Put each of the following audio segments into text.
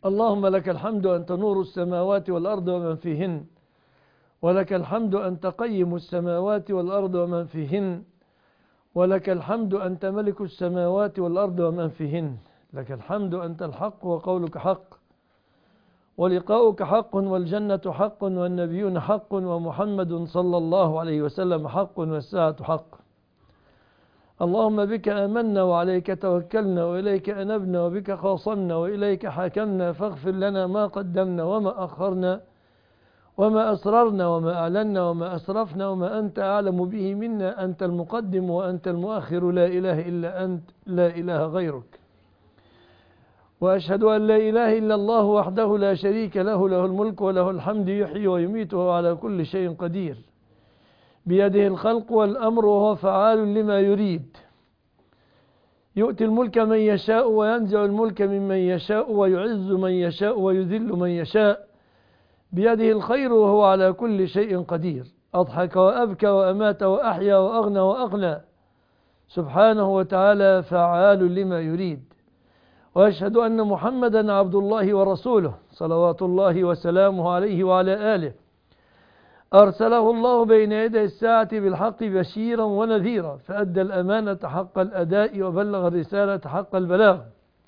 اللهم لك الحمد أنت نور السماوات والأرض ومن فيهن، ولك الحمد أنت قيم السماوات والأرض ومن فيهن، ولك الحمد أنت ملك السماوات والأرض ومن فيهن، لك الحمد أنت الحق وقولك حق ولقاؤك حق والجنة حق والنبيون حق ومحمد صلى الله عليه وسلم حق والساعة حق. اللهم بك آمنا وعليك توكلنا وإليك أنبنا وبك خاصمنا وإليك حاكمنا، فاغفر لنا ما قدمنا وما أخرنا وما أسررنا وما أعلنا وما أسرفنا وما أنت أعلم به منا، أنت المقدم وأنت المؤخر، لا إله إلا أنت، لا إله غيرك. وأشهد أن لا إله إلا الله وحده لا شريك له، له الملك وله الحمد، يحيي ويميت وهو على كل شيء قدير، بيده الخلق والأمر وهو فعال لما يريد، يؤتي الملك من يشاء وينزع الملك ممن يشاء ويعز من يشاء ويذل من يشاء، بيده الخير وهو على كل شيء قدير، أضحك وأبكى وأمات وأحيا وأغنى وأقنى، سبحانه وتعالى فعال لما يريد. وأشهد أن محمدا عبد الله ورسوله صلوات الله وسلامه عليه وعلى آله، أرسله الله بين يدي الساعة بالحق بشيرا ونذيرا، فأدى الأمانة حق الأداء وبلغ الرسالة حق البلاغ،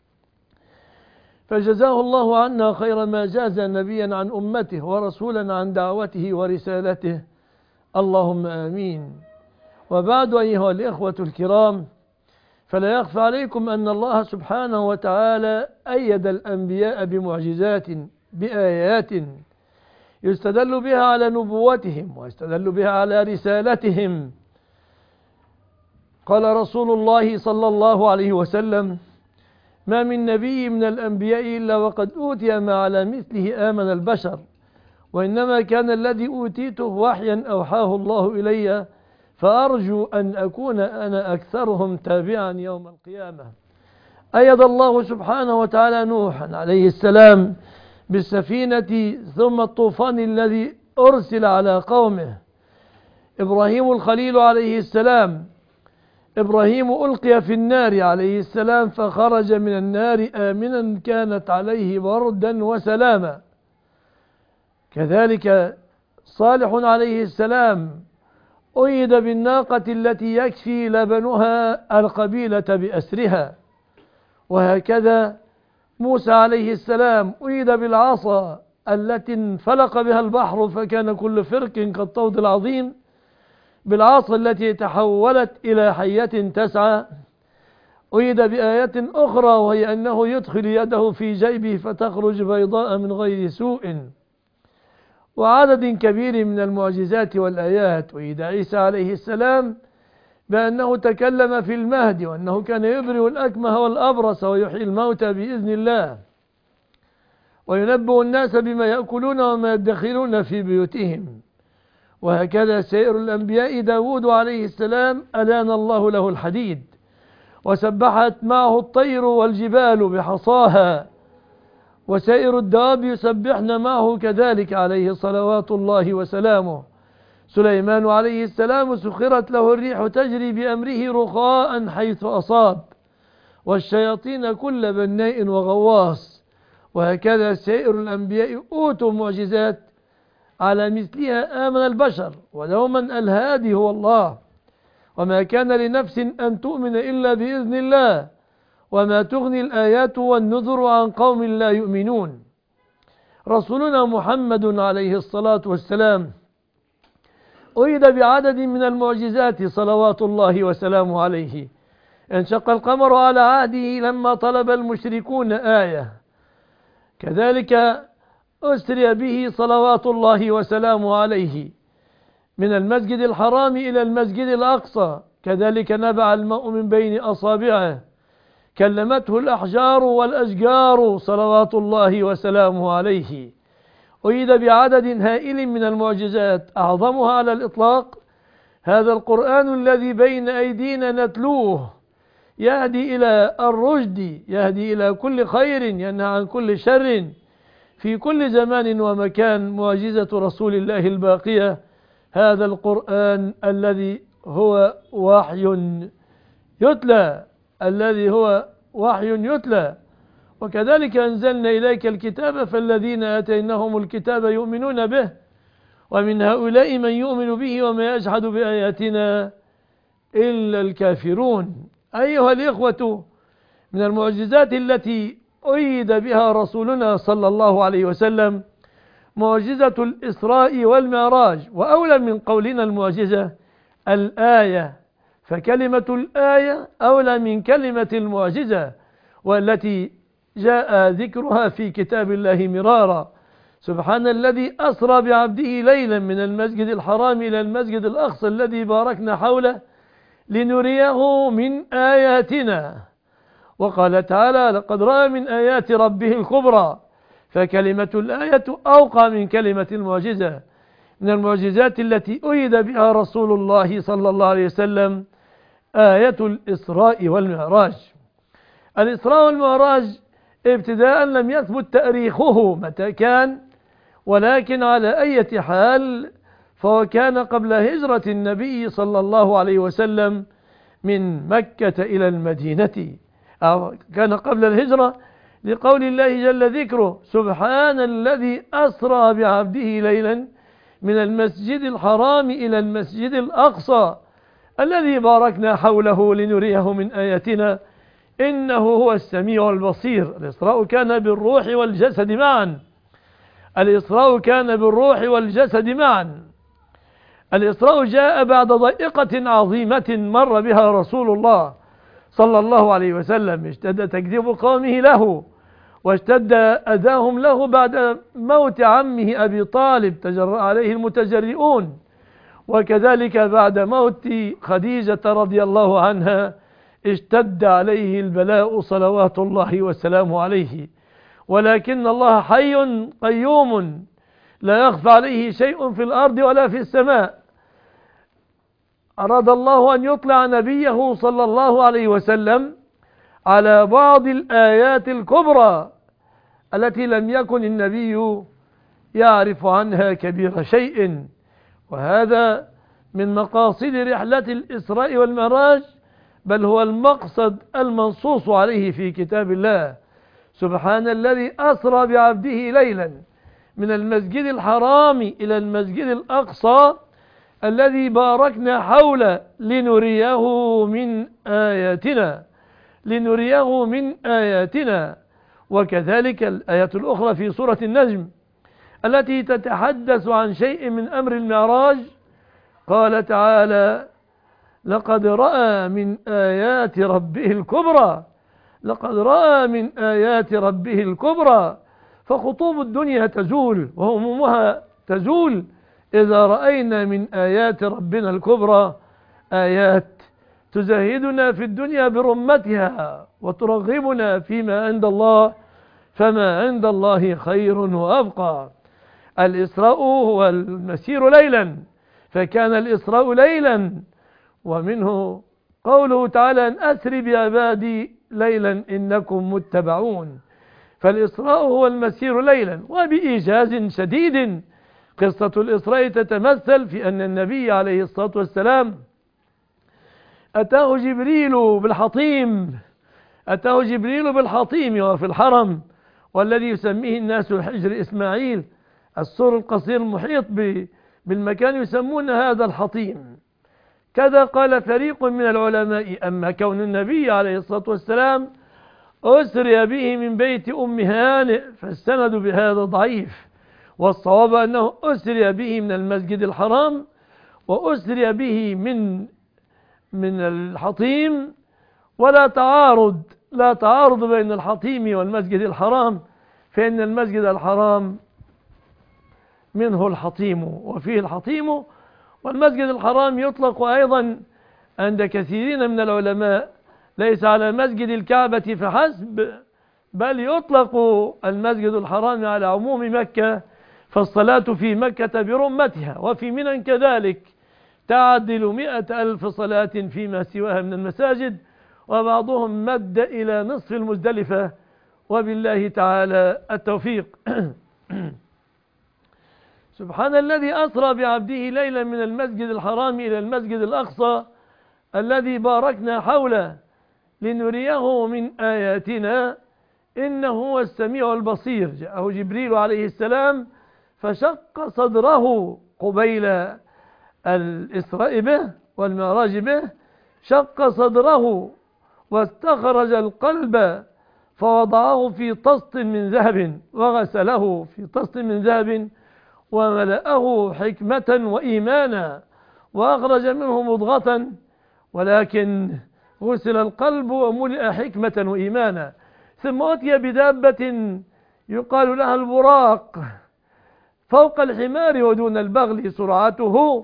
فجزاه الله عنا خير ما جاز نبيا عن أمته ورسولا عن دعوته ورسالته، اللهم آمين. وبعد، أيها الإخوة الكرام، فلا يخفى عليكم أن الله سبحانه وتعالى أيد الأنبياء بمعجزات بآيات يستدل بها على نبوتهم ويستدل بها على رسالتهم. قال رسول الله صلى الله عليه وسلم: ما من نبي من الأنبياء إلا وقد أوتي ما على مثله آمن البشر، وإنما كان الذي أوتيته وحيا أوحاه الله إلي، فأرجو أن أكون أنا أكثرهم تابعا يوم القيامة. أيد الله سبحانه وتعالى نوحا عليه السلام بالسفينة ثم الطوفان الذي أرسل على قومه. إبراهيم الخليل عليه السلام، إبراهيم ألقي في النار عليه السلام فخرج من النار آمنا كانت عليه بردا وسلاما. كذلك صالح عليه السلام أيد بالناقة التي يكفي لبنها القبيلة بأسرها. وهكذا موسى عليه السلام أيد بالعصا التي انفلق بها البحر فكان كل فرق كالطود العظيم، بالعصا التي تحولت إلى حية تسعى. أيد بآية أخرى وهي أنه يدخل يده في جيبه فتخرج بيضاء من غير سوء، وعدد كبير من المعجزات والآيات. أيد عيسى عليه السلام بأنه تكلم في المهد، وأنه كان يبرئ الأكمه والأبرص ويحيي الموتى بإذن الله، وينبئ الناس بما يأكلون وما يدخرون في بيوتهم. وهكذا سائر الأنبياء. داود عليه السلام ألان الله له الحديد، وسبحت معه الطير والجبال بحصاها، وسائر الدواب يسبحن معه كذلك عليه صلوات الله وسلامه. سليمان عليه السلام سخرت له الريح تجري بأمره رخاء حيث أصاب، والشياطين كل بناء وغواص. وهكذا سائر الأنبياء أوتوا معجزات على مثلها آمن البشر، ودوما الهادي هو الله، وما كان لنفس أن تؤمن إلا بإذن الله، وما تغني الآيات والنذر عن قوم لا يؤمنون. رسولنا محمد عليه الصلاة والسلام أيد بعدد من المعجزات صلوات الله وسلامه عليه. انشق القمر على عهده لما طلب المشركون آية، كذلك أسري به صلوات الله وسلامه عليه من المسجد الحرام إلى المسجد الأقصى، كذلك نبع الماء من بين أصابعه، كلمته الأحجار والأشجار صلوات الله وسلامه عليه. أيد بعدد هائل من المعجزات، أعظمها على الإطلاق هذا القرآن الذي بين أيدينا نتلوه، يهدي إلى الرشد، يهدي إلى كل خير، ينهى عن كل شر في كل زمان ومكان. معجزة رسول الله الباقية هذا القرآن الذي هو وحي يتلى، الذي هو وحي يتلى، وكذلك أنزلنا إليك الكتاب فالذين آتيناهم الكتاب يؤمنون به ومن هؤلاء من يؤمن به وما يجحد بآياتنا إلا الكافرون. أيها الإخوة، من المعجزات التي أيد بها رسولنا صلى الله عليه وسلم معجزة الإسراء والمعراج، وأولى من قولنا المعجزة الآية، فكلمة الآية أولى من كلمة المعجزة، والتي جاء ذكرها في كتاب الله مرارا. سبحان الذي أسرى بعبده ليلا من المسجد الحرام إلى المسجد الأقصى الذي باركنا حوله لنريه من آياتنا. وقال تعالى: لقد رأى من آيات ربه الكبرى، فكلمة الآية أوقع من كلمة المعجزة. من المعجزات التي أيد بها رسول الله صلى الله عليه وسلم آية الإسراء والمعراج. الإسراء والمعراج ابتداء لم يثبت تاريخه متى كان، ولكن على أي حال فهو كان قبل هجرة النبي صلى الله عليه وسلم من مكة إلى المدينة، أو كان قبل الهجرة، لقول الله جل ذكره: سبحان الذي أسرى بعبده ليلا من المسجد الحرام إلى المسجد الأقصى الذي باركنا حوله لنريه من آياتنا إنه هو السميع البصير. الإسراء كان بالروح والجسد معا. الإسراء كان بالروح والجسد معا. الإسراء جاء بعد ضيقة عظيمة مر بها رسول الله صلى الله عليه وسلم، اشتد تكذيب قومه له، واشتد أذاهم له بعد موت عمه أبي طالب تجرأ عليه المتجرئون، وكذلك بعد موت خديجة رضي الله عنها اشتد عليه البلاء صلوات الله وسلامه عليه. ولكن الله حي قيوم لا يخفى عليه شيء في الأرض ولا في السماء. أراد الله أن يطلع نبيه صلى الله عليه وسلم على بعض الآيات الكبرى التي لم يكن النبي يعرف عنها كبير شيء، وهذا من مقاصد رحلة الإسراء والمعراج، بل هو المقصد المنصوص عليه في كتاب الله. سبحان الذي أسرى بعبده ليلا من المسجد الحرام إلى المسجد الأقصى الذي باركنا حوله لنريه من آياتنا، لنريه من آياتنا. وكذلك الآية الأخرى في سورة النجم التي تتحدث عن شيء من أمر المعراج، قال تعالى: لقد رأى من آيات ربه الكبرى، لقد رأى من آيات ربه الكبرى. فخطوب الدنيا تزول وهمومها تزول إذا رأينا من آيات ربنا الكبرى آيات تزهدنا في الدنيا برمتها وترغبنا فيما عند الله، فما عند الله خير وأبقى. الإسراء هو المسير ليلا، فكان الإسراء ليلا، ومنه قوله تعالى: أن أسر بعبادي ليلا إنكم متبعون. فالإسراء هو المسير ليلا. وبإيجاز شديد قصة الإسراء تتمثل في أن النبي عليه الصلاة والسلام أتاه جبريل بالحطيم، أتاه جبريل بالحطيم وفي الحرم، والذي يسميه الناس حجر إسماعيل، السور القصير المحيط بالمكان يسمون هذا الحطيم. كذا قال فريق من العلماء: أما كون النبي عليه الصلاة والسلام أسري به من بيت أم هانئ فالسند بهذا ضعيف، والصواب أنه أسري به من المسجد الحرام وأسري به من الحطيم، ولا تعارض، لا تعارض بين الحطيم والمسجد الحرام، فإن المسجد الحرام منه الحطيم وفيه الحطيم، والمسجد الحرام يطلق أيضا عند كثيرين من العلماء ليس على مسجد الكعبة فحسب، بل يطلق المسجد الحرام على عموم مكة، فالصلاة في مكة برمتها، وفي منى كذلك تعدل 100,000 صلاة فيما سواها من المساجد، وبعضهم مد إلى نصف المزدلفة، وبالله تعالى التوفيق. سبحان الذي أسرى بعبده ليلا من المسجد الحرام إلى المسجد الأقصى الذي باركنا حوله لنريه من آياتنا إنه هو السميع البصير. جاءه جبريل عليه السلام فشق صدره قبيل الإسراء به والمعراج به، شق صدره واستخرج القلب فوضعه في طست من ذهب وغسله في طست من ذهب وملأه حكمة وإيمانا، وأخرج منه مضغة، ولكن غسل القلب وملئ حكمة وإيمانا. ثم أتي بدابة يقال لها البراق فوق الحمار ودون البغل، سرعته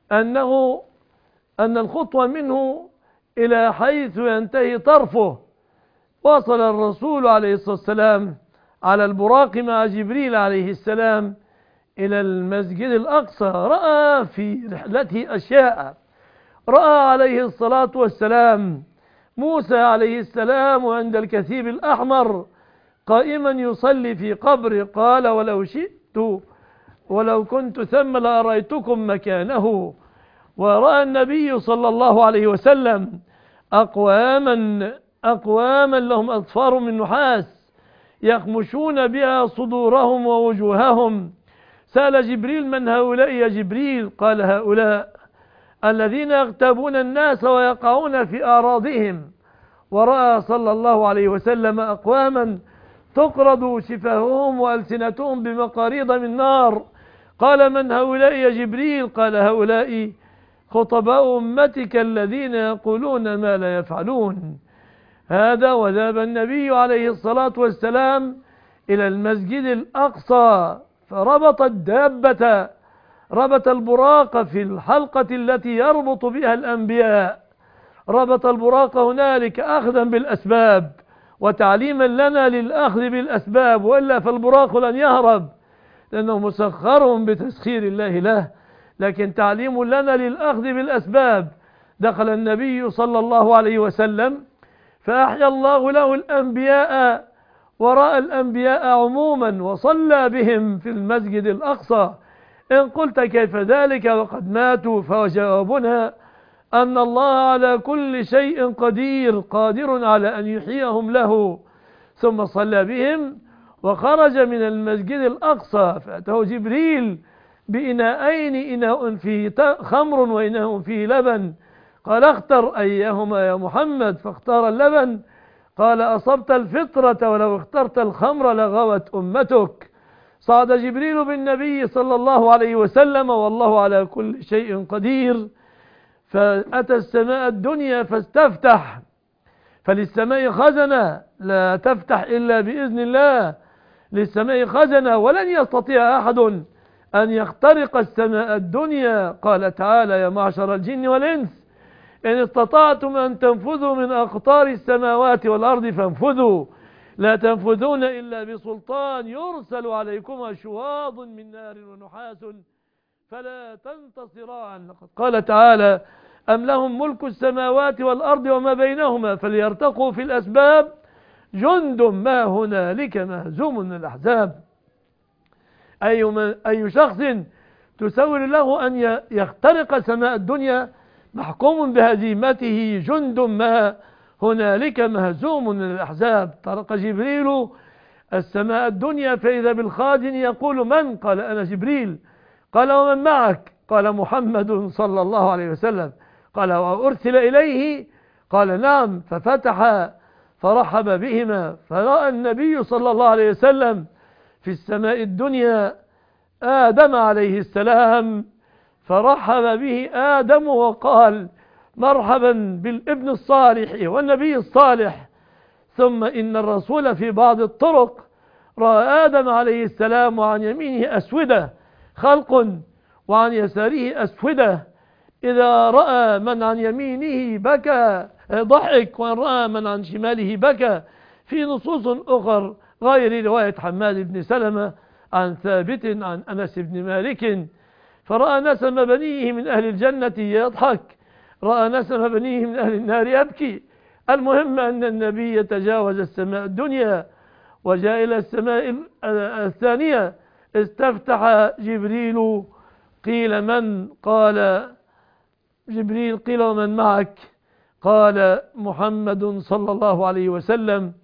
أن الخطوة منه إلى حيث ينتهي طرفه. وصل الرسول عليه الصلاة والسلام على البراق مع جبريل عليه السلام إلى المسجد الأقصى. رأى في رحلته أشياء، رأى عليه الصلاة والسلام موسى عليه السلام عند الكثيب الأحمر قائما يصلي في قبر، قال ولو شئت ولو كنت ثم لأريتكم مكانه. ورأى النبي صلى الله عليه وسلم أقواما لهم أظفار من نحاس يخمشون بها صدورهم ووجوههم. سأل جبريل من هؤلاء يا جبريل؟ قال هؤلاء الذين يغتابون الناس ويقعون في أعراضهم. ورأى صلى الله عليه وسلم أقواما تقرض شفاههم وألسنتهم بمقاريض من نار. قال من هؤلاء يا جبريل؟ قال هؤلاء خطباء أمتك الذين يقولون ما لا يفعلون. هذا وذهب النبي عليه الصلاة والسلام إلى المسجد الأقصى فربط الدابة، ربط البراق في الحلقة التي يربط بها الأنبياء، ربط البراق هنالك أخذا بالأسباب وتعليما لنا للأخذ بالأسباب، وإلا فالبراق لن يهرب لأنه مسخر بتسخير الله له، لكن تعليم لنا للأخذ بالأسباب. دخل النبي صلى الله عليه وسلم فأحيا الله له الأنبياء ورأى الأنبياء عموما وصلى بهم في المسجد الأقصى. إن قلت كيف ذلك وقد ماتوا؟ فجوابنا أن الله على كل شيء قادر على أن يحييهم له. ثم صلى بهم وخرج من المسجد الأقصى فأتاه جبريل بإناءين، إناء فيه خمر وإناء فيه لبن. قال اختر أيهما يا محمد؟ فاختار اللبن. قال أصبت الفطرة ولو اخترت الخمر لغوت أمتك. صعد جبريل بالنبي صلى الله عليه وسلم والله على كل شيء قدير، فأتى السماء الدنيا فاستفتح، فللسماء خزنة لا تفتح إلا بإذن الله، للسماء خزنة ولن يستطيع أحد أن يخترق السماء الدنيا. قال تعالى يا معشر الجن والإنس إن استطعتم أن تنفذوا من أقطار السماوات والأرض فانفذوا لا تنفذون إلا بسلطان يرسل عليكم شواظ من نار ونحاس فلا تنتصران. لقد قال تعالى أم لهم ملك السماوات والأرض وما بينهما فليرتقوا في الأسباب جند ما هنالك مهزوم من الأحزاب. أي شخص تسول له أن يخترق سماء الدنيا محكوم بهزيمته، جند ما هنالك مهزوم من الأحزاب. طرق جبريل السماء الدنيا فإذا بالخازن يقول من؟ قال أنا جبريل. قال ومن معك؟ قال محمد صلى الله عليه وسلم. قال وأرسل إليه؟ قال نعم. ففتح فرحب بهما، فرأى النبي صلى الله عليه وسلم في السماء الدنيا آدم عليه السلام، فرحب به آدم وقال مرحبا بالابن الصالح والنبي الصالح. ثم إن الرسول في بعض الطرق رأى آدم عليه السلام وعن يمينه أسودة خلق وعن يساره أسودة، إذا رأى من عن يمينه بكى ضحك وإن رأى من عن شماله بكى. في نصوص أخر غير رواية حماد بن سلمة عن ثابت عن أنس بن مالك فرأى نسم بنيه من أهل الجنة يضحك، رأى نسم بنيه من أهل النار يبكي. المهم أن النبي يتجاوز السماء الدنيا وجاء إلى السماء الثانية. استفتح جبريل، قيل من؟ قال جبريل. قيل ومن معك؟ قال محمد صلى الله عليه وسلم.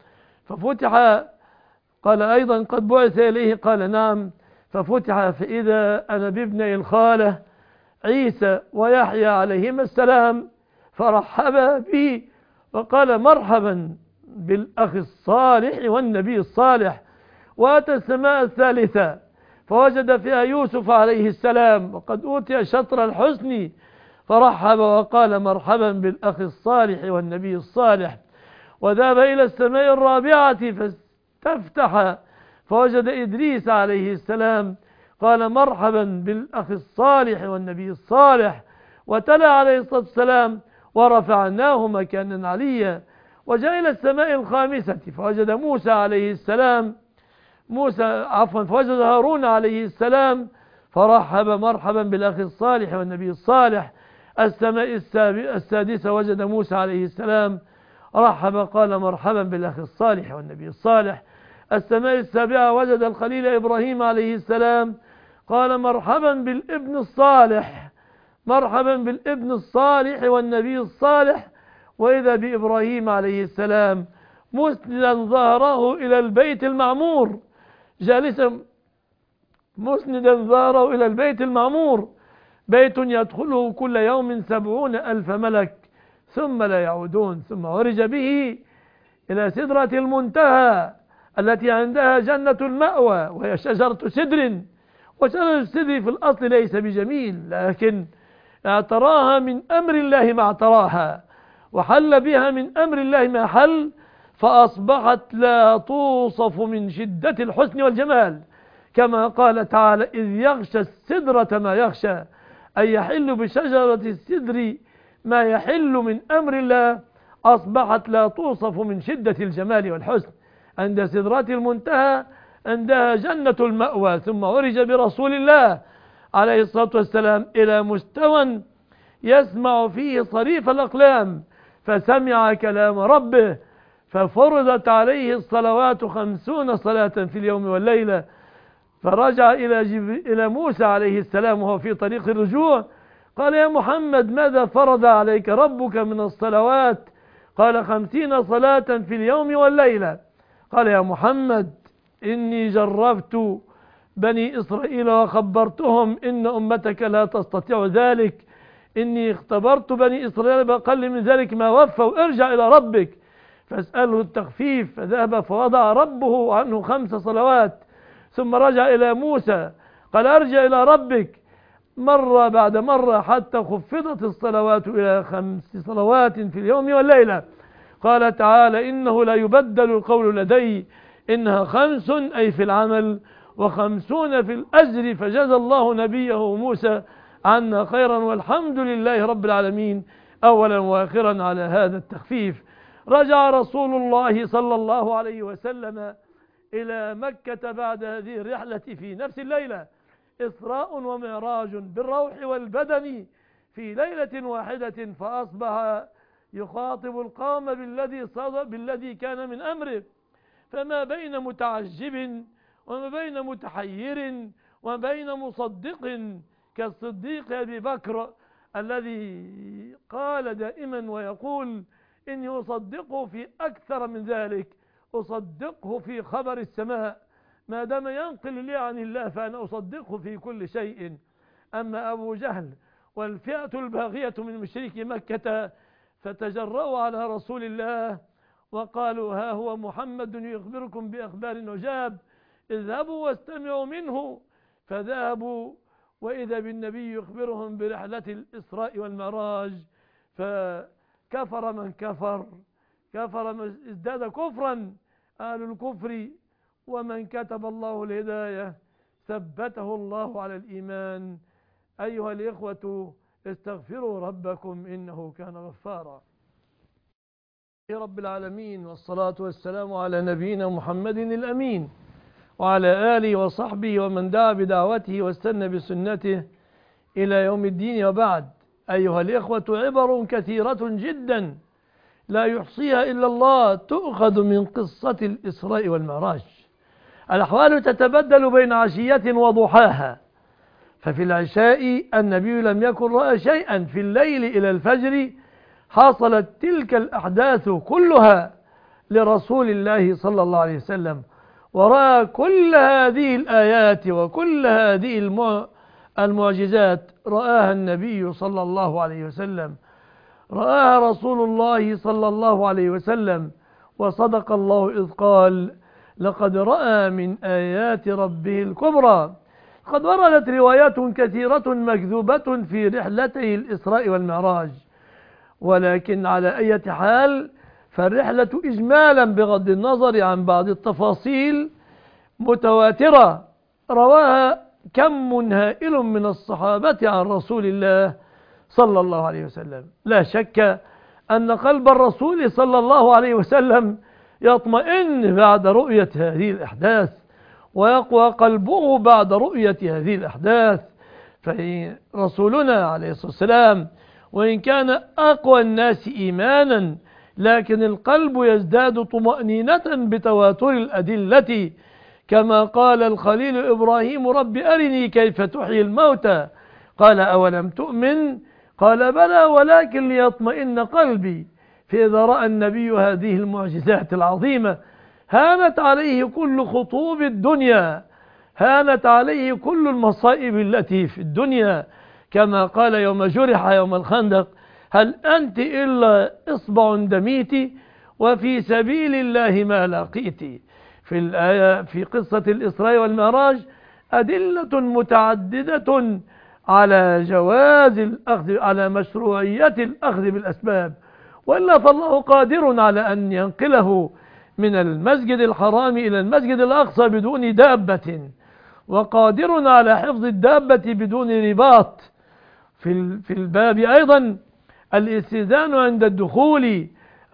ففتح، قال أيضا قد بعث إليه؟ قال نعم. ففتح فإذا أنا بابني الخالة عيسى ويحيى عليهما السلام، فرحب بي وقال مرحبا بالأخ الصالح والنبي الصالح. وأتى السماء الثالثة فوجد فيها يوسف عليه السلام وقد أوتي شطر الحسن، فرحب وقال مرحبا بالأخ الصالح والنبي الصالح. وذهب إلى السماء الرابعة فاستفتح فوجد إدريس عليه السلام، قال مرحبا بالأخ الصالح والنبي الصالح. وتلا عليه الصلاة والسلام ورفعناه مكانا عليا. وجاء إلى السماء الخامسة فوجد موسى عليه السلام، فوجد هارون عليه السلام، فرحب مرحبا بالأخ الصالح والنبي الصالح. السماء السادسة وجد موسى عليه السلام، رحب قال مرحبا بالأخ الصالح والنبي الصالح. السماء السابعة وجد الخليل إبراهيم عليه السلام، قال مرحبا بالابن الصالح، مرحبا بالابن الصالح والنبي الصالح. وإذا بإبراهيم عليه السلام مسندا ظهره إلى البيت المعمور، جالسا مسندا ظهره إلى البيت المعمور، بيت يدخله كل يوم 70,000 ملك ثم لا يعودون. ثم عرج به إلى سدرة المنتهى التي عندها جنة المأوى، وهي شجرة سدر. وشجرة السدر في الأصل ليس بجميل، لكن اعتراها من أمر الله ما اعتراها، وحل بها من أمر الله ما حل، فأصبحت لا توصف من شدة الحسن والجمال، كما قال تعالى إذ يغشى السدرة ما يغشى، أي يحل بشجرة السدر ما يحل من أمر الله. أصبحت لا توصف من شدة الجمال والحسن عند سدرة المنتهى، عندها جنة المأوى. ثم عرج برسول الله عليه الصلاة والسلام إلى مستوى يسمع فيه صريف الأقلام، فسمع كلام ربه، ففرضت عليه الصلوات 50 صلاة في اليوم والليلة. فرجع إلى موسى عليه السلام وهو في طريق الرجوع، قال يا محمد ماذا فرض عليك ربك من الصلوات؟ قال 50 صلاة في اليوم والليلة. قال يا محمد إني جربت بني إسرائيل وخبرتهم إن أمتك لا تستطيع ذلك، إني اختبرت بني إسرائيل بأقل من ذلك ما وفوا، ارجع إلى ربك فاسأله التخفيف. فذهب فوضع ربه عنه 5 صلوات، ثم رجع إلى موسى قال ارجع إلى ربك مرة بعد مرة حتى خفضت الصلوات إلى 5 صلوات في اليوم والليلة. قال تعالى إنه لا يبدل القول لدي، إنها 5 أي في العمل و50 في الأجر. فجزى الله نبيه موسى عنا خيرا، والحمد لله رب العالمين أولا وآخرا على هذا التخفيف. رجع رسول الله صلى الله عليه وسلم إلى مكة بعد هذه الرحلة في نفس الليلة، إسراء ومعراج بالروح والبدن في ليلة واحدة. فأصبح يخاطب القوم بالذي كان من أمره، فما بين متعجب وما بين متحير وما بين مصدق كالصديق أبي بكر الذي قال دائما ويقول إني أصدقه في أكثر من ذلك، أصدقه في خبر السماء، ما دام ينقل لي عن الله فأنا أصدقه في كل شيء. أما أبو جهل والفئة الباغية من مشركي مكة فتجرؤوا على رسول الله وقالوا ها هو محمد يخبركم بأخبار عجاب، اذهبوا واستمعوا منه. فذهبوا وإذا بالنبي يخبرهم برحلة الإسراء والمعراج، فكفر من كفر، ازداد كفرا أهل الكفر، ومن كتب الله الهداية ثبته الله على الإيمان. أيها الإخوة استغفروا ربكم إنه كان غفارا. يا رب العالمين، والصلاة والسلام على نبينا محمد الأمين وعلى آله وصحبه ومن دعا بدعوته واستنى بسنته إلى يوم الدين. وبعد، أيها الإخوة عبر كثيرة جدا لا يحصيها إلا الله تؤخذ من قصة الإسراء والمعراج. الأحوال تتبدل بين عشية وضحاها، ففي العشاء النبي لم يكن رأى شيئا، في الليل إلى الفجر حصلت تلك الأحداث كلها لرسول الله صلى الله عليه وسلم، ورأى كل هذه الآيات وكل هذه المعجزات رآها النبي صلى الله عليه وسلم، رآها رسول الله صلى الله عليه وسلم. وصدق الله إذ قال: لقد رأى من آيات ربه الكبرى. قد وردت روايات كثيرة مكذوبة في رحلته الإسراء والمعراج، ولكن على أي حال فالرحلة إجمالا بغض النظر عن بعض التفاصيل متواترة رواها كم هائل من الصحابة عن رسول الله صلى الله عليه وسلم. لا شك أن قلب الرسول صلى الله عليه وسلم يطمئن بعد رؤية هذه الأحداث، ويقوى قلبه بعد رؤية هذه الأحداث. فرسولنا عليه الصلاة والسلام وإن كان أقوى الناس إيمانا، لكن القلب يزداد طمأنينة بتواتر الأدلة، كما قال الخليل إبراهيم: رب أرني كيف تحيي الموتى، قال أولم تؤمن، قال بلى ولكن ليطمئن قلبي. فإذا رأى النبي هذه المعجزات العظيمة هانت عليه كل خطوب الدنيا، هانت عليه كل المصائب التي في الدنيا، كما قال يوم جرح يوم الخندق: هل أنت إلا إصبع دميت وفي سبيل الله ما لقيت. في الآية في قصة الإسراء والمعراج أدلة متعددة على جواز الأخذ، على مشروعية الأخذ بالأسباب، وإلا فالله قادر على أن ينقله من المسجد الحرام إلى المسجد الأقصى بدون دابة، وقادر على حفظ الدابة بدون رباط. في الباب أيضا الاستئذان عند الدخول،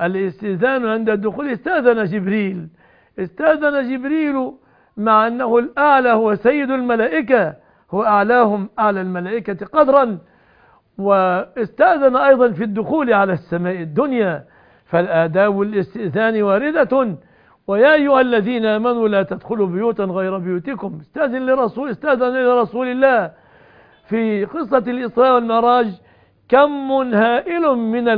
استأذن جبريل مع أنه الأعلى، هو سيد الملائكة، هو أعلاهم، أعلى الملائكة قدرا، واستأذن أيضا في الدخول على السماء الدنيا. فالآداب الاستئذان واردة: ويا أيها الذين آمنوا لا تدخلوا بيوتا غير بيوتكم. استأذن لرسول الله. في قصة الإسراء والمعراج كم هائل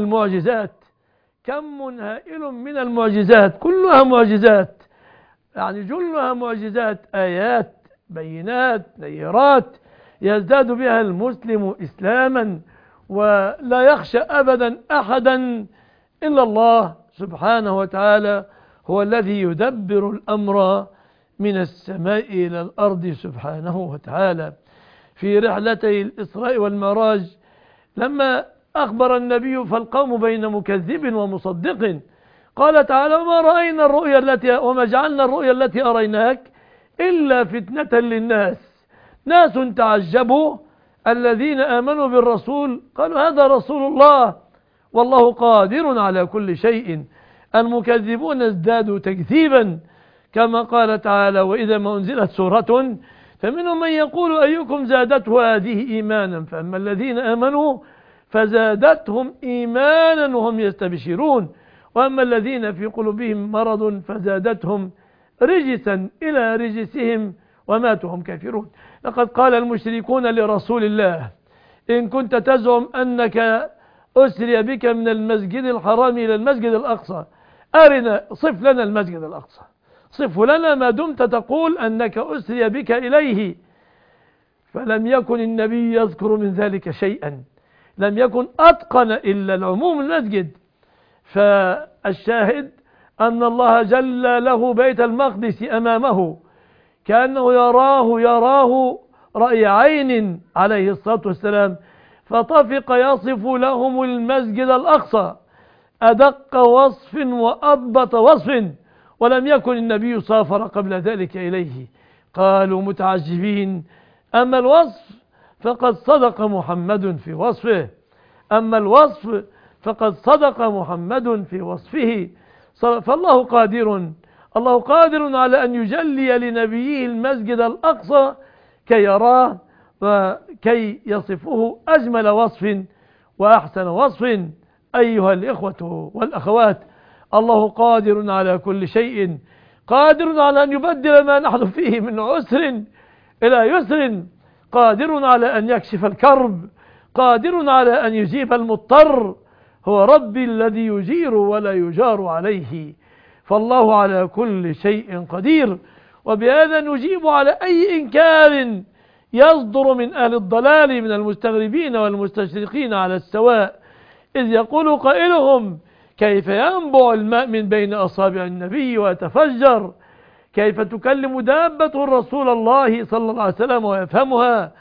من المعجزات، كلها معجزات، يعني جلها معجزات، آيات بينات نيرات يزداد بها المسلم إسلاما، ولا يخشى أبدا أحدا إلا الله سبحانه وتعالى، هو الذي يدبر الأمر من السماء إلى الأرض سبحانه وتعالى. في رحلتي الإسراء والمعراج لما أخبر النبي فالقوم بين مكذب ومصدق، قال تعالى: وما جعلنا الرؤيا التي أريناك إلا فتنة للناس. ناس تعجبوا، الذين آمنوا بالرسول قالوا: هذا رسول الله والله قادر على كل شيء. المكذبون ازدادوا تكذيبا، كما قال تعالى: وإذا ما أنزلت سورة فمنهم من يقول أيكم زادته هذه إيمانا، فأما الذين آمنوا فزادتهم إيمانا وهم يستبشرون، وأما الذين في قلوبهم مرض فزادتهم رجسا إلى رجسهم وماتوا هم كافرون. لقد قال المشركون لرسول الله: إن كنت تزعم أنك أسري بك من المسجد الحرام إلى المسجد الأقصى، صف لنا المسجد الأقصى، صف لنا ما دمت تقول أنك أسري بك إليه. فلم يكن النبي يذكر من ذلك شيئا، لم يكن أتقن إلا العموم المسجد. فالشاهد أن الله جل له بيت المقدس أمامه، كأنه يراه رأي عين عليه الصلاة والسلام، فطفق يصف لهم المسجد الأقصى أدق وصف وأضبط وصف، ولم يكن النبي سافر قبل ذلك إليه. قالوا متعجبين: أما الوصف فقد صدق محمد في وصفه، أما الوصف فقد صدق محمد في وصفه. فالله قادر على أن يجلي لنبيه المسجد الأقصى كي يراه وكي يصفه أجمل وصف وأحسن وصف. أيها الإخوة والأخوات، الله قادر على كل شيء، قادر على أن يبدل ما نحن فيه من عسر إلى يسر، قادر على أن يكشف الكرب، قادر على أن يجيب المضطر. هو ربي الذي يجير ولا يجار عليه. فالله على كل شيء قدير. وبهذا نجيب على أي إنكار يصدر من أهل الضلال من المستغربين والمستشرقين على السواء، إذ يقول قائلهم: كيف ينبع الماء من بين أصابع النبي ويتفجر؟ كيف تكلم دابة رسول الله صلى الله عليه وسلم ويفهمها؟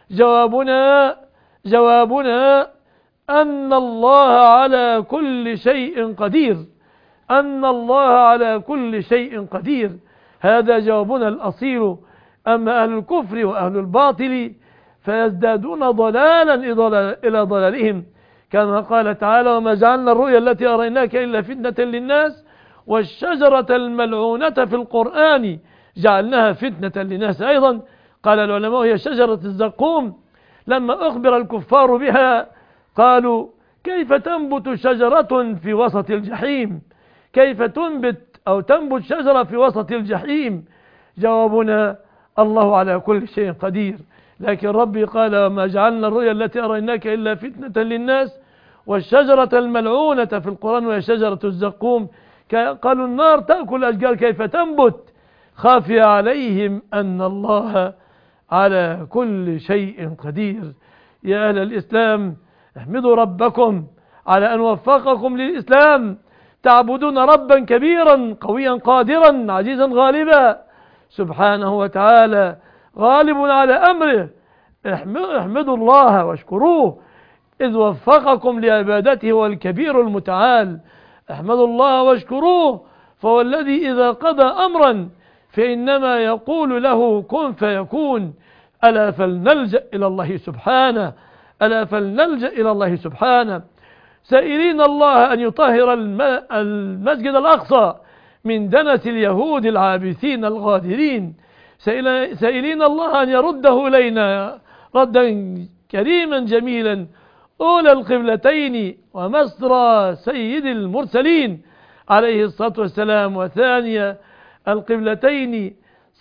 جوابنا أن الله على كل شيء قدير، أن الله على كل شيء قدير، هذا جوابنا الأصيل. أما أهل الكفر وأهل الباطل فيزدادون ضلالا إلى ضلالهم، كما قال تعالى: وما جعلنا الرؤيا التي أريناك إلا فتنة للناس والشجرة الملعونة في القرآن جعلناها فتنة للناس. أيضا قال العلماء: هي شجرة الزقوم. لما أخبر الكفار بها قالوا: كيف تنبت شجرة في وسط الجحيم؟ كيف تنبت شجرة في وسط الجحيم؟ جوابنا: الله على كل شيء قدير. لكن ربي قال: وما جعلنا الرؤيا التي أريناك إلا فتنة للناس والشجرة الملعونة في القرآن وهي شجرة الزقوم. قالوا: النار تأكل الأشجار كيف تنبت؟ خافي عليهم أن الله على كل شيء قدير. يا أهل الإسلام، احمدوا ربكم على أن وفقكم للإسلام، تعبدون ربا كبيرا قويا قادرا عزيزا غالبا سبحانه وتعالى غالب على أمره. احمدوا الله واشكروه إذ وفقكم لعبادته والكبير المتعال. احمدوا الله واشكروه، فهو الذي إذا قضى أمرا فإنما يقول له كن فيكون. ألا فلنلجأ إلى الله سبحانه، ألا فلنلجأ إلى الله سبحانه، سائلين الله أن يطهر المسجد الأقصى من دنس اليهود العابثين الغادرين، سائلين الله أن يرده إلينا ردا كريما جميلا أولى القبلتين ومصر سيد المرسلين عليه الصلاة والسلام، وثانية القبلتين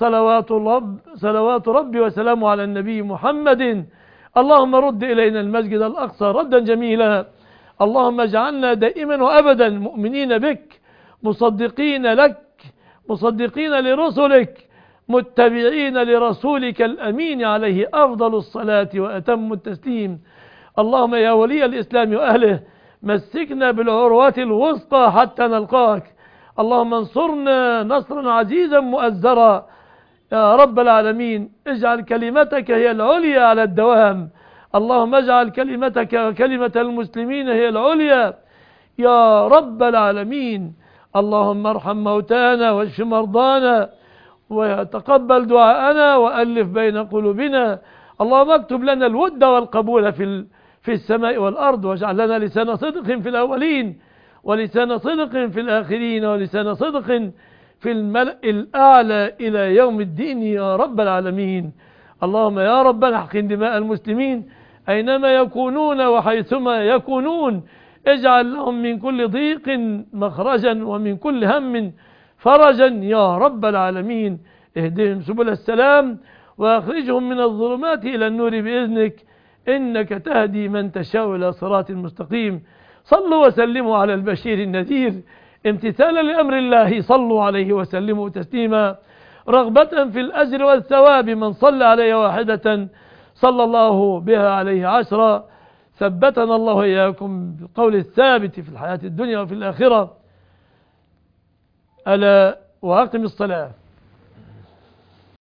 صلوات ربي وسلامه على النبي محمد. اللهم رد إلينا المسجد الأقصى ردا جميلا. اللهم اجعلنا دائما وأبدا مؤمنين بك، مصدقين لك، مصدقين لرسلك، متبعين لرسولك الأمين عليه أفضل الصلاة وأتم التسليم. اللهم يا ولي الإسلام وأهله، مسكنا بالعروة الوثقى حتى نلقاك. اللهم انصرنا نصرا عزيزا مؤزرا يا رب العالمين. اجعل كلمتك هي العليا على الدوام. اللهم اجعل كلمتك وكلمة المسلمين هي العليا يا رب العالمين. اللهم ارحم موتانا واشف مرضانا وتقبل دعاءنا وألف بين قلوبنا. اللهم اكتب لنا الود والقبول في السماء والأرض، واجعل لنا لسان صدق في الأولين ولسان صدق في الآخرين ولسان صدق في الملأ الأعلى إلى يوم الدين يا رب العالمين. اللهم يا ربنا احقن دماء المسلمين أينما يكونون وحيثما يكونون، اجعل لهم من كل ضيق مخرجا ومن كل هم فرجا يا رب العالمين. اهدهم سبل السلام واخرجهم من الظلمات إلى النور بإذنك، إنك تهدي من تشاء إلى صراط مستقيم. صلوا وسلموا على البشير النذير امتثالا لأمر الله، صلوا عليه وسلموا تسليما، رغبة في الأجر والثواب. من صلى عليه واحدة صلى الله بها عليه 10. ثبتنا الله إياكم بالقول الثابت في الحياة الدنيا وفي الآخرة. ألا وأقم الصلاة.